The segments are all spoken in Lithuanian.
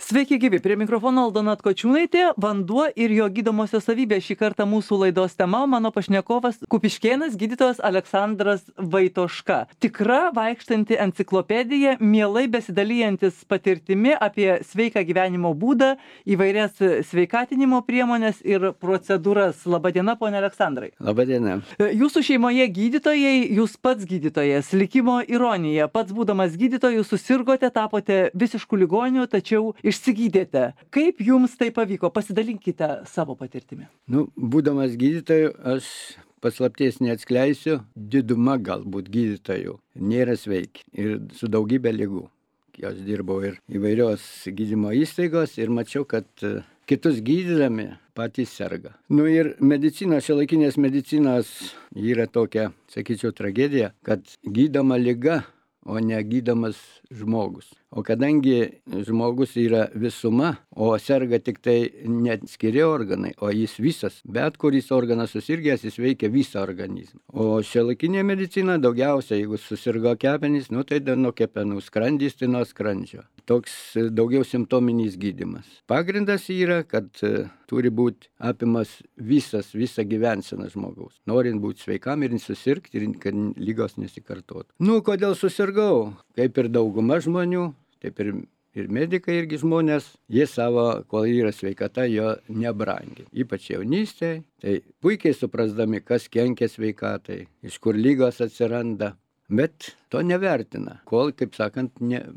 Sveiki gyvi, prie mikrofono Aldona Atkočiūnaitė, vanduo ir jo gydomosios savybės. Šį kartą mūsų laidos tema, mano pašnekovas Kupiškėnas gydytojas Aleksandras Vaitoška. Tikra vaikštanti enciklopedija, mielai besidalijantis patirtimi apie sveiką gyvenimo būdą, įvairias sveikatinimo priemonės ir procedūras. Labadiena, ponė Aleksandrai. Labadiena. Jūsų šeimoje gydytojai, jūs pats gydytojas, likimo ironija. Pats būdamas gydytoju susirgote, tapote visiškų ligonių, tačiau išsigydėte. Kaip jums tai pavyko? Pasidalinkite savo patirtimi. Būdamas gydytoju, aš paslapties neatskleisiu, diduma galbūt gydytojų nėra sveiki ir su daugybė ligų. Aš dirbau ir įvairios gydymo įstaigos ir mačiau, kad kitus gydydami patys serga. Ir medicinos, šiuolaikinės medicinos yra tokia, sakyčiau, tragedija, kad gydoma liga, o negydomas žmogus. O kadangi žmogus yra visuma, o serga tik tai neatskiri organai, o jis visas, bet kuris organas susirgęs, jis veikia visą organizmą. O šiuolaikinė medicina daugiausia, jeigu susirgo kepenys, tai nuo kepenų, skrandis tai nuo skrandžio. Toks daugiau simptominis gydymas. Pagrindas yra, kad turi būti apimas visa gyvensena žmogaus. Norint būti sveikam ir susirgti, ir kad lygos nesikartotų. Kodėl susirgau? Kaip ir dauguma žmonių, taip ir medikai irgi žmonės, jie savo, kol yra sveikata, jo nebrangia. Ypač jaunystėje, tai puikiai suprasdami, kas kenkia sveikatai, iš kur lygos atsiranda, bet to nevertina, kol, kaip sakant,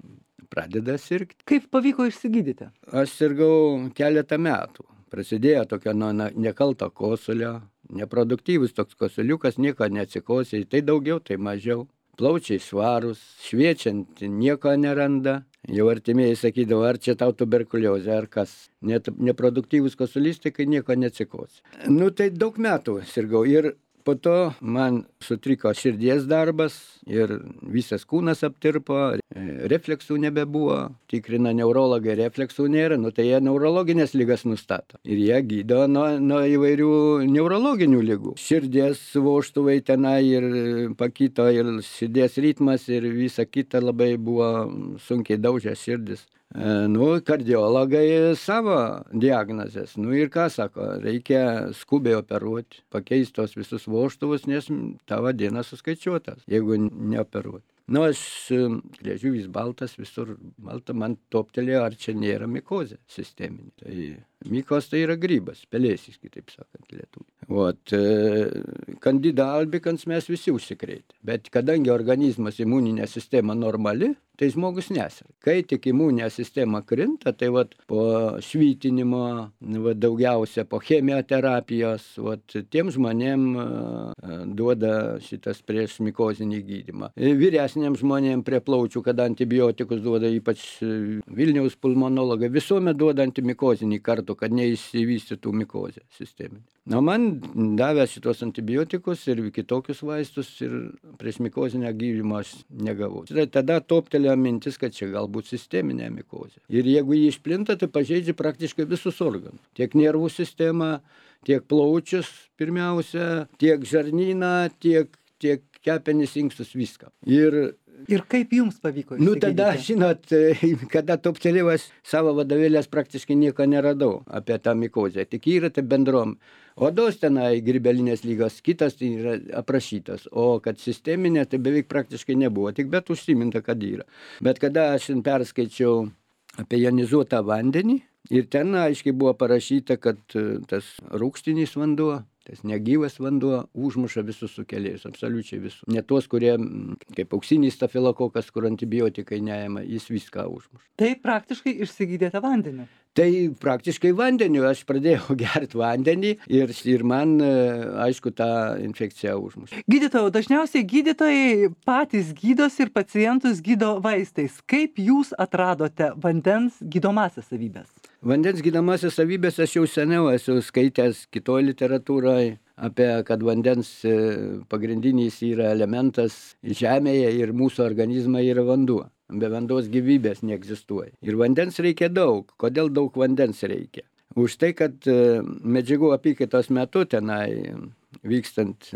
pradeda sirgti. Kaip pavyko išsigydyti? Aš sirgau keletą metų. Prasidėjo tokio nekalto kosulio, neproduktyvus toks kosuliukas, nieko neatsikosė, tai daugiau, tai mažiau. Plaučiai švarūs, šviečiant nieko neranda. Jau artimieji sakydavo, ar čia tau tuberkuliozė, ar kas. Neproduktyvus kosulys, tai kai nieko neatsikosė. Tai daug metų sirgau ir po to man sutriko širdies darbas ir visas kūnas aptirpo, refleksų nebebuvo, tikrina neurologai, refleksų nėra, tai jie neurologinės ligas nustato. Ir jie gydo nuo įvairių neurologinių ligų. Širdies vožtuvai tenai ir pakito, ir širdies ritmas, ir visa kita labai buvo sunkiai daužę širdis. Kardiologai savo diagnozės. Ir ką sako, reikia skubiai operuoti, pakeisti tos visus vožtuvus, nes tavo diena suskaičiuotas, jeigu neoperuoti. Aš griežiu vis baltas, visur balta, man toptelėjo, ar čia nėra mikozė sisteminė. Tai mikos tai yra grybas, pelėsis, kitaip sakant, lietuvių. Candida albicans mes visi užsikrėtė. Bet kadangi organizmas imuninė sistema normali, tai žmogus neserga. Kai tik imuninė sistema krinta, tai po švytinimo, daugiausia po chemioterapijos, tiem žmonėm duoda šitas prieš mikozinį gydymą. Vyresniam žmonėm prie plaučių, kada antibiotikus duoda, ypač Vilniaus pulmonologai, visuomet duoda antimikozinį kartu, kad neįsivystytų mikozė sisteminė. Man davė šitos antibiotikus ir kitokius vaistus ir prieš mikozinę gydymą aš negavau. Tada toptelėjo mintis, kad čia galbūt sisteminė mikozė. Ir jeigu jį išplinta, tai pažeidžia praktiškai visus organus. Tiek nervų sistemą, tiek plaučius pirmiausia, tiek žarnyną, tiek kepenis, inkstus, viską. Ir kaip jums pavyko išsigydyti? Tada, žinot, kada toptelėjau, aš savo vadovėlės praktiškai nieko neradau apie tą mikozę. Tik yra tai bendrom. Odos tenai grybelinės lygos, kitas tai yra aprašytas. O kad sisteminė, tai beveik praktiškai nebuvo. Tik bet užsiminta, kad yra. Bet kada aš perskaičiau apie jonizuotą vandenį, ir ten aiškiai buvo parašyta, kad tas rūgštinis vanduo, tas negyvas vanduo užmuša visus sukėlėjus, absoliučiai visus. Ne tuos, kurie, kaip auksinis stafilokokas, kur antibiotikai neima, jis viską užmuša. Tai praktiškai išsigydėte vandeniu? Tai praktiškai vandeniu. Aš pradėjau gerti vandenį ir man, aišku, tą infekciją užmušė. Gydytojau, dažniausiai gydytojai patys gydosi ir pacientus gydo vaistais. Kaip jūs atradote vandens gydomąsias savybės? Vandens gydomąsias savybės aš jau seniau esu skaitęs kitoj literatūroje apie, kad vandens pagrindinis yra elementas žemėje ir mūsų organizme yra vanduo. Be vandos gyvybės neegzistuoja. Ir vandens reikia daug. Kodėl daug vandens reikia? Už tai, kad medžiagų apykaitos metu tenai vykstant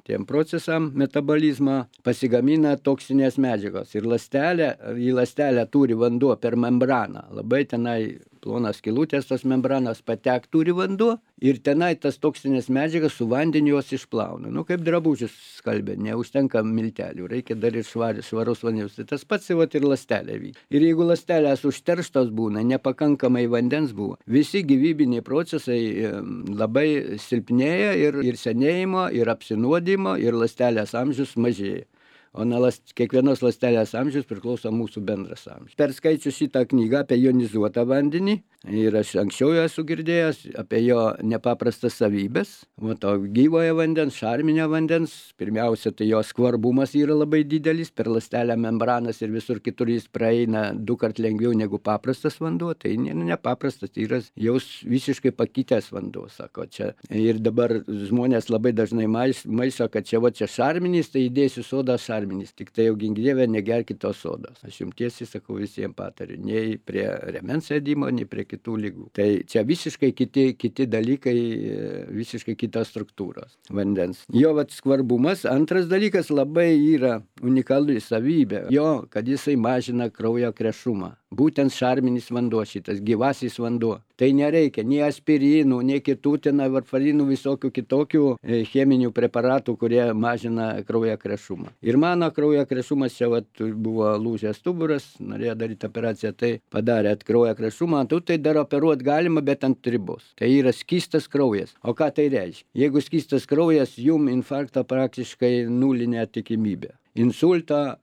tiem procesam metabolizmo pasigamina toksinės medžiagos. Ir į ląstelę turi vanduo per membraną. Labai tenai plonas skylutės tos membranos turi vanduo ir tenai tas toksinės medžiagas su vandeniu jos išplauna. Nu, kaip drabužius skalbia, neužtenka miltelių, reikia dar ir švarus vandens. Tai tas pats ir ląstelė vyks. Ir jeigu ląstelės užterštos būna, nepakankamai vandens buvo, visi gyvybiniai procesai labai silpnėja ir senėjimo, ir apsinuodimo, ir ląstelės amžius mažėja. O kiekvienos ląstelės amžius priklauso mūsų bendras amžius. Perskaičiu šitą knygą apie jonizuotą vandenį ir aš anksčiau esu girdėjęs apie jo nepaprastas savybės. O to gyvojo vandens, šarminio vandens, pirmiausia, tai jo skvarbumas yra labai didelis, per ląstelę membranas ir visur kitur jis praeina 2 kart lengviau negu paprastas vanduo. Tai nepaprastas, tai yra jau visiškai pakitęs vanduo, sako čia. Ir dabar žmonės labai dažnai maišo, kad čia šarminis, tai įdėsiu sodą šarminis. Tik tai jau gink Dieve, negerkit tos sodos. Aš jums tiesiai sakau, visiems patariu, nei prie rėmens ėdimo, nei prie kitų lygų. Tai čia visiškai kiti dalykai, visiškai kitos struktūros vandens. Jo skvarbumas. Antras dalykas labai yra unikali savybė. Jo, kad jisai mažina kraujo krešumą. Būtent šarminis vanduo šitas, gyvasis vanduo. Tai nereikia nei aspirinų, nei kitų varfarinų, visokių kitokių cheminių preparatų, kurie mažina kraujo krešumą. Ir mano kraujo krešumas čia buvo lūžęs stuburas, norėjo daryti operaciją, tai padarė kraujo krešumą, tai dar operuoti galima, bet ant ribos. Tai yra skystas kraujas. O ką tai reiškia? Jeigu skystas kraujas, jum infarkto praktiškai nulinė tikimybė. Insulto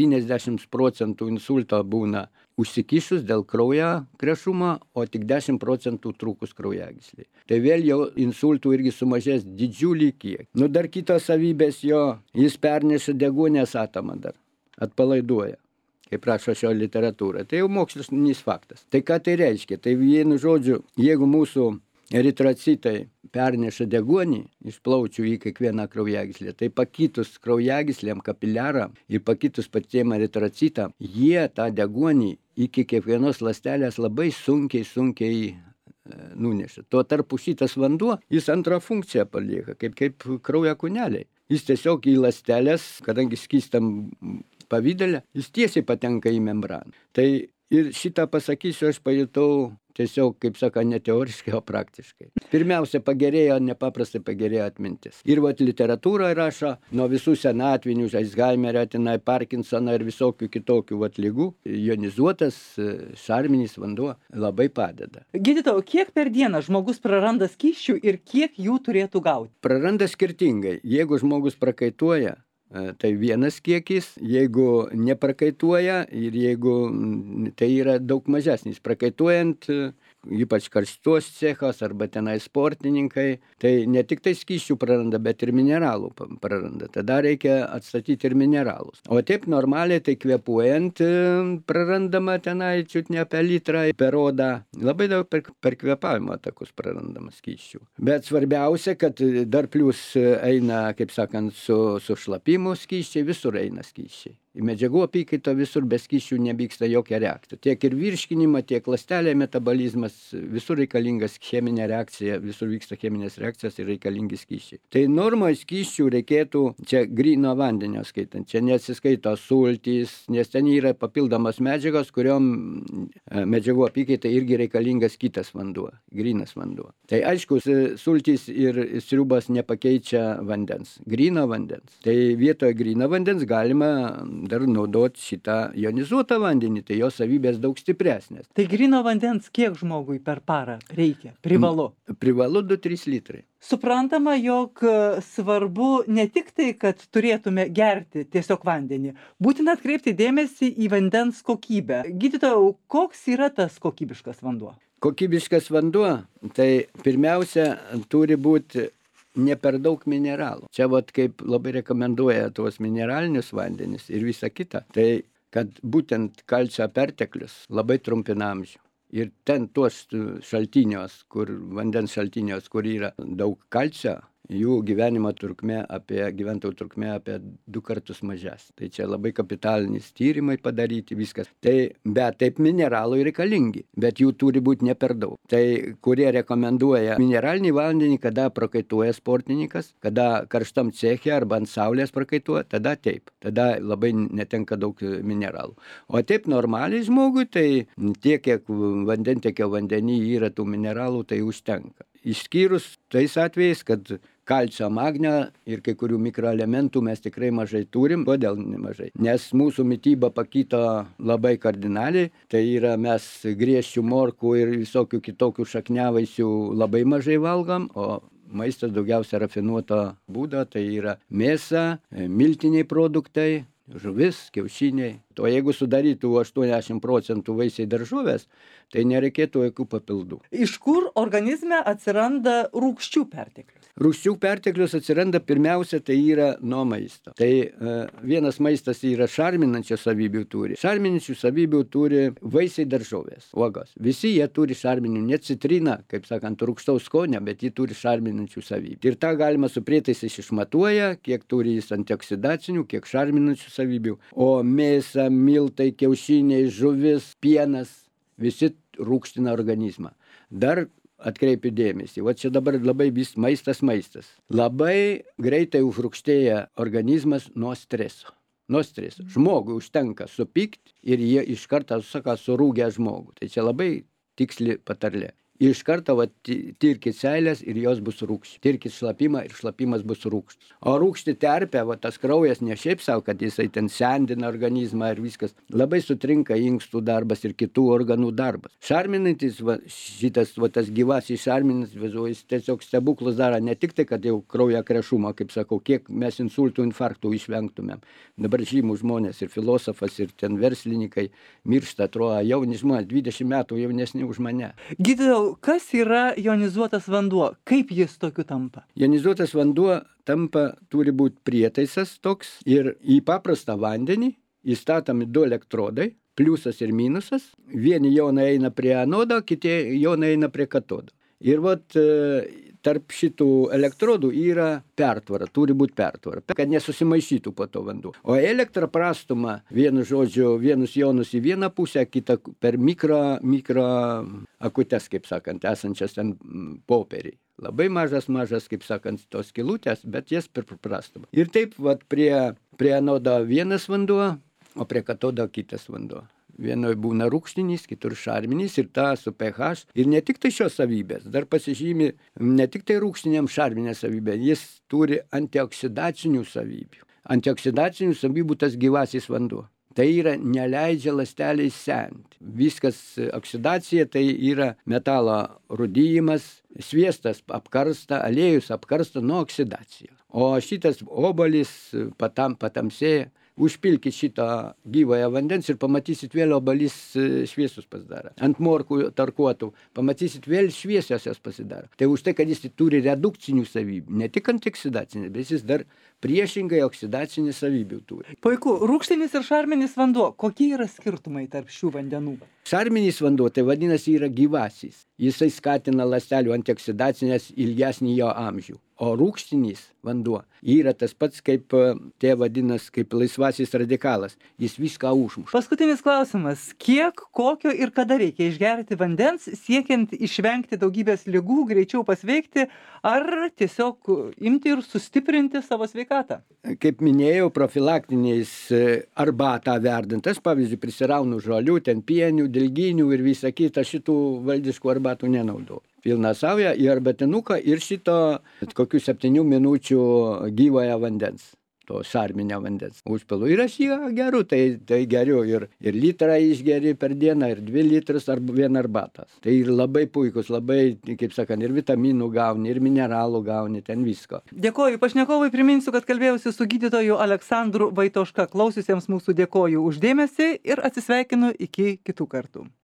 90% insulto būna užsikišus dėl kraujo krešumo, o tik 10% trūkus kraujagysliai. Tai vėl jau insultų irgi sumažės didžiulį kiekį. Nu, dar kitos savybės jo, jis perneša deguonies atomą dar, atpalaiduoja, kaip rašo šio literatūra. Tai jau mokslinis faktas. Tai ką tai reiškia? Tai vienu žodžiu, jeigu mūsų eritrocitai perneša deguonį iš plaučių į kiekvieną kraujagyslę, tai pakitus kraujagyslėm, kapiliaram ir pakitus patiem eritrocitam, jie tą deguonį iki kiekvienos ląstelės labai sunkiai nuneša. Tuo tarpu šitas vanduo, jis antrą funkciją palieka, kaip kraujo kūneliai. Jis tiesiog į ląstelės, kadangi skystam pavidale, jis tiesiai patenka į membraną. Tai ir šitą pasakysiu, aš pajutau tiesiog, kaip saka, ne teoriškai, o praktiškai. Pirmiausia, nepaprastai pagerėjo atmintis. Ir literatūra rašo nuo visų senatvinių, Alzheimerio, Parkinsono ir visokių kitokių ligų. Jonizuotas šarminis vanduo labai padeda. Gydytojau, kiek per dieną žmogus praranda skysčių ir kiek jų turėtų gauti? Praranda skirtingai. Jeigu žmogus prakaituoja, tai vienas kiekis, jeigu neprakaituoja ir jeigu tai yra daug mažesnis. Prakaituojant, ypač karštos cechos arba tenai sportininkai, tai ne tik tai skysčių praranda, bet ir mineralų praranda. Tada reikia atstatyti ir mineralus. O taip normaliai, tai kvėpuojant prarandama tenai čiut ne apie litrą per odą. Labai daug per kvėpavimo takus prarandama skysčių. Bet svarbiausia, kad dar plius eina, kaip sakant, su šlapimu skysčiai, visur eina skysčiai. Į medžiagų apykaitą visur be skysčių nevyksta jokia reakcija. Tiek ir virškinimą, tiek ląstelė metabolizmas, visur reikalingas cheminė reakcija, visur vyksta cheminės reakcijos ir reikalingi skysčiai. Tai normoje skysčių reikėtų, čia gryno vandenio skaitant, čia nesiskaito sultys, nes ten yra papildomos medžiagos, kuriom medžiagų apykaitai irgi reikalingas kitas vanduo, grynas vanduo. Tai aišku, sultys ir sriubos nepakeičia vandens, gryno vandens. Tai vietoje gryno vandens galima dar naudoti šitą jonizuotą vandenį, tai jo savybės daug stipresnės. Tai gryno vandens kiek žmogui per parą reikia? Privalu? Privalu 2-3 litrai. Suprantama, jog svarbu ne tik tai, kad turėtume gerti tiesiog vandenį. Būtina atkreipti dėmesį į vandens kokybę. Gydytojau, koks yra tas kokybiškas vanduo? Kokybiškas vanduo, tai pirmiausia turi būti ne per daug mineralų. Čia kaip labai rekomenduoja tuos mineralinius vandenis ir visa kita. Tai, kad būtent kalcio perteklius labai trumpina amžių. Ir ten tuos šaltinios, vandens šaltinios, kur yra daug kalcio, jų gyventojų trukmė apie 2 kartus mažesnė. Tai čia labai kapitalinis tyrimai padaryti, viskas. Tai, bet taip mineralai reikalingi, bet jų turi būti ne per daug. Tai kurie rekomenduoja mineralinį vandenį, kada prakaituoja sportininkas, kada karštam ceche arba ant saulės prakaituoja, tada taip. Tada labai netenka daug mineralų. O taip normaliai žmogui, tai tiek, kiek vandentiekio vandenį yra tų mineralų, tai užtenka. Išskyrus tais atvejais, kad kalcio, magnio ir kai kurių mikroelementų mes tikrai mažai turim. Kodėl nemažai? Nes mūsų mityba pakito labai kardinaliai. Tai yra mes griežčių, morkų ir visokių kitokių šakniavaisių labai mažai valgom, o maistas daugiausia rafinuoto būdo, tai yra mėsa, miltiniai produktai, žuvis, kiaušiniai. O jeigu sudarytų 80% vaisiai daržovės, tai nereikėtų jokių papildų. Iš kur organizme atsiranda rūgščių perteklius? Rūgščių perteklius atsiranda pirmiausia, tai yra nuo maisto. Tai vienas maistas yra šarminančių savybių turi. Šarminančių savybių turi vaisiai daržovės, uogos. Visi jie turi šarminių, net citrina, kaip sakant, rūgštaus skonio, bet jie turi šarminančių savybių. Ir tą galima su prietaisais išmatuoja, kiek turi jis antioksidacinių, kiek šarminančių savybių. O mėsa, miltai, kiaušiniai, žuvis, pienas, visi rūgština organizmą. Dar atkreipiu dėmesį, va čia dabar labai vis maistas. Labai greitai užrūgštėja organizmas nuo streso. Žmogui užtenka supykti ir jie iš karto sako surūgę žmogų. Tai čia labai tiksli patarlė. Iš karto tirkit seilės ir jos bus rūgščios. Tirkit šlapimą ir šlapimas bus rūgštis. O rūgšti terpia, tas kraujas ne šiaip savo, kad jisai ten sendina organizmą ir viskas. Labai sutrinka inkstų darbas ir kitų organų darbas. Šarminantis, tas gyvasis šarminas, jis tiesiog stebuklus daro. Ne tik tai, kad jau kraujo krešumo, kaip sakau, kiek mes insultų, infarktų išvengtumėm. Dabar žymų žmonės ir filosofas, ir ten verslininkai miršta, atrodo, jauni žmonės, 20 metų jaunesni už mane. Gydytojau, kas yra jonizuotas vanduo? Kaip jis tokiu tampa? Jonizuotas vanduo turi būti prietaisas toks ir į paprastą vandenį įstatomi 2 elektrodai, pliusas ir minusas. Vieni jonai eina prie anodo, kiti jonai eina prie katodo. Ir tarp šitų elektrodų yra pertvara, turi būti pertvara, kad nesusimaišytų po to vanduo. O elektra prastuma, vienus jonus į vieną pusę, kitą per mikro akutes, kaip sakant, esančias ten popieriai. Labai mažas, kaip sakant, tos skylutės, bet jas per prastumą. Ir taip, prie anodo vienas vanduo, o prie katodo kitas vanduo. Vienoje būna rūgštinis, kitur šarminis ir ta su pH. Ir ne tik tai šios savybės, dar pasižymi ne tik tai rūgštiniam šarminė savybė, jis turi antioksidacinių savybių. Antioksidacinių savybių tas gyvasis vanduo. Tai yra neleidžia ląsteliai senti. Viskas oksidacija, tai yra metalo rūdijimas, sviestas apkarsta, aliejus apkarsta nuo oksidacijos. O šitas obuolys patamsėja. Užpilkit šitą gyvąją vandens ir pamatysit vėl obuolys šviesus pasidaro. Ant morkų tarkuotų pamatysit vėl šviesiosios pasidaro. Tai už tai, kad jis turi redukcinių savybių, ne tik antioksidacinės, bet jis dar priešingai oksidacinį savybių turi. Puiku, rūgštinis ir šarminis vanduo, kokie yra skirtumai tarp šių vandenų? Šarminis vanduo, tai vadinasi, yra gyvasis. Jisai skatina ląstelių antioksidacinės ilgesnį jo amžių. O rūgštinis vanduo yra tas pats, kaip kaip laisvasis radikalas. Jis viską užmuša. Paskutinis klausimas. Kiek, kokio ir kada reikia išgerti vandens, siekiant išvengti daugybės ligų, greičiau pasveikti, ar tiesiog imti ir sustiprinti savo sveikatą? Kaip minėjau, profilaktiniais arbatą verdant. Aš, pavyzdžiui, prisiraunu žolių, ten pienių, dilginių ir visą kitą, šitų valdiškų arbatų nenaudoju. Pilną saują į arbatinuką ir šito kokių 7 minučių gyvąją vandens, to šarminio vandens užpilu. Ir aš jį geriu, tai geriu ir litrą išgeri per dieną, ir 2 litrus ar 1 arbatas. Tai ir labai puikus, labai, kaip sakant, ir vitaminų gauni, ir mineralų gauni, ten visko. Dėkoju pašnekovui, priminsiu, kad kalbėjausi su gydytoju Aleksandru Vaitoška. Klausiusiems mūsų dėkoju už dėmesį ir atsisveikinu iki kitų kartų.